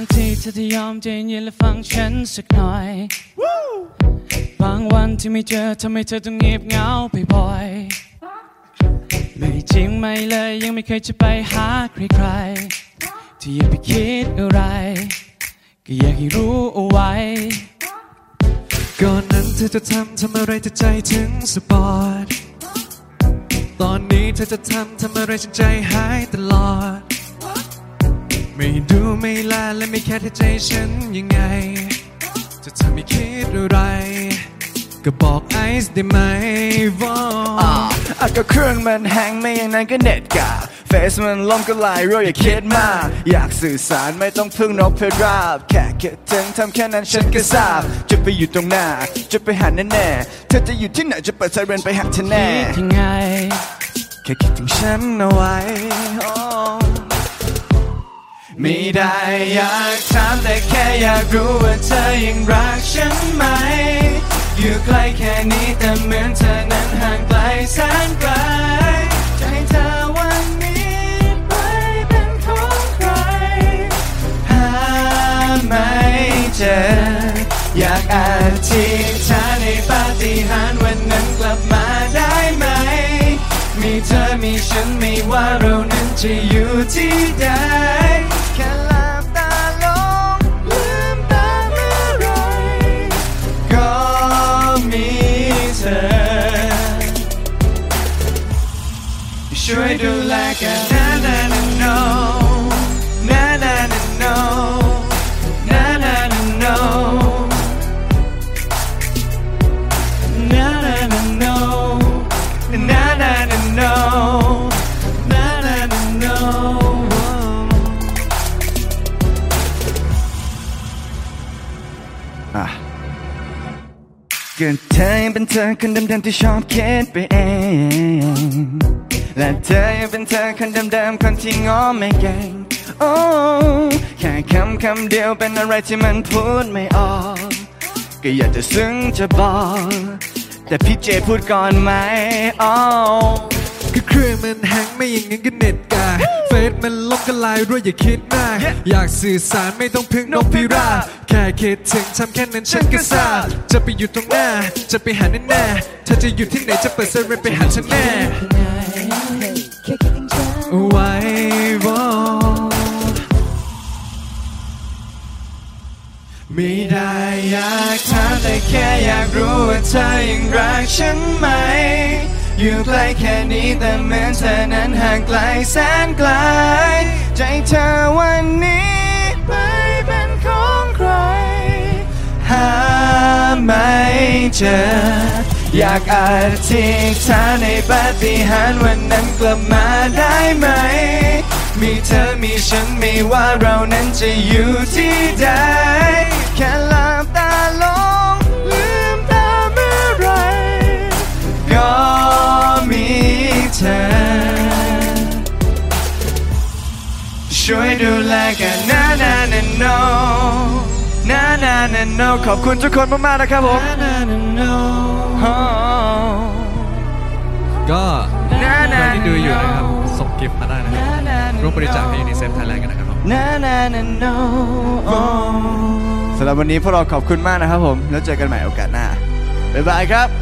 ทีเธอจะยอมใจเย็นและฟังฉันสักหน่อยบางวันที่ไม่เจอทำให้เธอต้องเงียบเหงาไปบ่อยไม่จริงไม่เลยยังไม่เคยจะไปหาใครๆที่อย่าไปคิดอะไรก็อยากให้รู้เอาไว้ก่อนนั้นเธอจะทำอะไรที่ใจถึงสปอร์ตตอนนี้เธอจะทำอะไรฉันใจหายตลอดไม่ดูไม่ลาและไม่แค่ที่ใจฉันยังไงจะทำให้คิดอะไรก็บอกไอซ์ได้ไหมวอก็เครื่องมันแฮงไม่อย่างนั้นก็เน็ตกากเฟซมันล้มก็ไลน์รู้อย่าคิดมากอยากสื่อสารไม่ต้องพึ่งนกเพราบแค่คิดถึงทำแค่นั้นฉันก็ทราบจะไปอยู่ตรงหน้าจะไปหาแน่ๆเธอจะอยู่ที่ไหนจะเปิดไซเรนไปหาเธอแน่ยังไงแค่คิดถึงฉันเอาไว้ไม่ได้อยากถามแต่แค่อยากรู้ว่าเธอยังรักฉันไหมอยู่ใกล้แค่นี้แต่เหมือนเธอนั้นห่างไกลแสนไกลใจเธอวันนี้ไปเป็นของใครหาไม่เจออยากอธิษฐานให้ปาฏิหาริย์วันนั้นกลับมาได้ไหมมีเธอมีฉันไม่ว่าเรานั้นจะอยู่ที่ใดแค่หลับตาลงลืมตาเมื่อไรก็มีเธอช่วยดูแลกันนะนะนะ no นะนะนะ no นะนะนะ no นะนะนะ no นะนะนะ no นะนะนะ no เกิดเธอยังเป็นเธอคนเดิมๆที่ชอบคิดไปเองและเธอยังเป็นเธอคนเดิมๆคนที่ง้อไม่เก่งโอ้แค่คำเดียวเป็นอะไรที่มันพูดไม่ออกก็อยากจะซึ้งจะบอกแต่พี่เจพูดก่อนไหมอ๋อก็เครื่องมันแฮงไม่อย่างงั้นก็เน็ตกากเฟซมันล้มก็ไลน์รู้อย่าคิดมากอยากสื่อสารไม่ต้องพึ่งนกพิราบแค่คิดถึงทำแค่นั้นฉันก็ทราบจะไปอยู่ตรงหน้าจะไปหาแน่ๆเธอจะอยู่ที่ไหนจะเปิดไซเรนไปหาฉันแน่ไว้วอไม่ได้อยากถามแต่แค่อยากรู้ว่าเธอยังรักฉันไหมอยู่ใกล้แค่นี้แต่เหมือนเธอนั้นห่างไกลแสนไกลใจเธอวันนี้ไปเป็นของใครหาไม่เจออยากอธิษฐานในปาฏิหาริย์วันนั้นกลับมาได้ไหมมีเธอมีฉันไม่ว่าเรานั้นจะอยู่ที่ใดแค่หลับตาลงลืมตาเมื่อไรก็มีเธอช่วยดูแลกันนะนะนะ no นะนะนะ no ขอบคุณทุกคนมากๆนะครับผมก็ใครที่ดูอยู่นะครับส่งกิฟต์มาได้นะครับร่วมบริจาคให้ยูนิเซฟไทยแลนด์กันนะครับผมสำหรับวันนี้พวกเราขอบคุณมากนะครับผมแล้วเจอกันใหม่โอกาสหน้าบ๊ายบายครับ